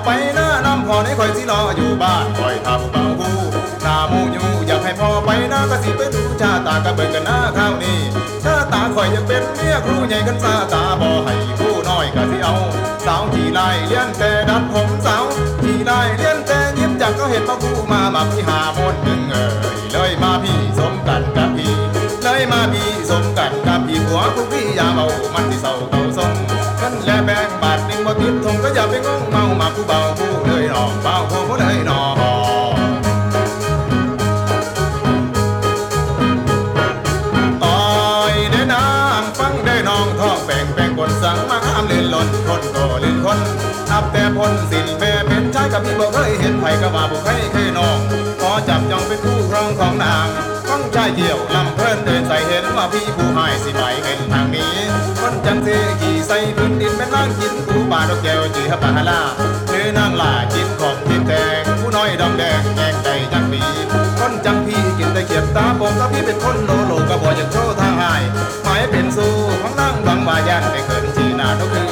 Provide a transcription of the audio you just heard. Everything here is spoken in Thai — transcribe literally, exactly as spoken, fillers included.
ไปหน้าน้ำพอในคอยสิรออยู่บ้านคอยทำเบาหูหน้ามูอยู่อยากให้พ่อไปหน้าก็สิไปดูชาตากระเบิดกันหน้าข้าวนี้ชาตาคอยอยากเป็นเมียครูใหญ่กันซาตาบ่ให้ผู้น้อยก็สิเอาสาวขี่ไล่เลี้ยนแต่ดัดผมสาวขี่ไล่เลี้ยนแต่ยิ้มจากก็เห็นมาคู่มามาพี่หาโมนหนึ่งเอ่ยเลยมาพี่สมกันกับพี่เลยมาพี่สมกันกับพี่หัวผู้พี่อย่าเบามันที่เศร้าเก่าทรงกันและแบงบาทหนึ่งบ่ติดทงก็อย่าไปงงเมามาผู้เบาผู้เลยหนอเบาผู้ผู้เลยหนอสังมาห้ามเล่นหล่นคนก็เล่นคนนับแต่พ้นสินแม่เป็นชายกับพี่บ่เคยเห็นไผก็ว่าบ่เคยเคยน้องขอจับจองเป็นคู่ครองของนางต้องชายเดี่ยวลำเพลินเดินใส่เห็นว่าพี่ผู้หายสิไปเป็นทางนี้คนจังเทขี่ใส่พื้นดินเป็นนางกินผู้ป่าดอกแก้วจีฮับปาลาเธอนางล่ากินของกินแดงผู้น้อยดำแดงแยงใจจังปีคนจังพี่กินแต่เขียบตาบงก็พี่เป็นคนโลโลก็บ่อยากโชว์ทางหายหมายเป็นสู้ของนางบังวายันไปเกินจีนาทุก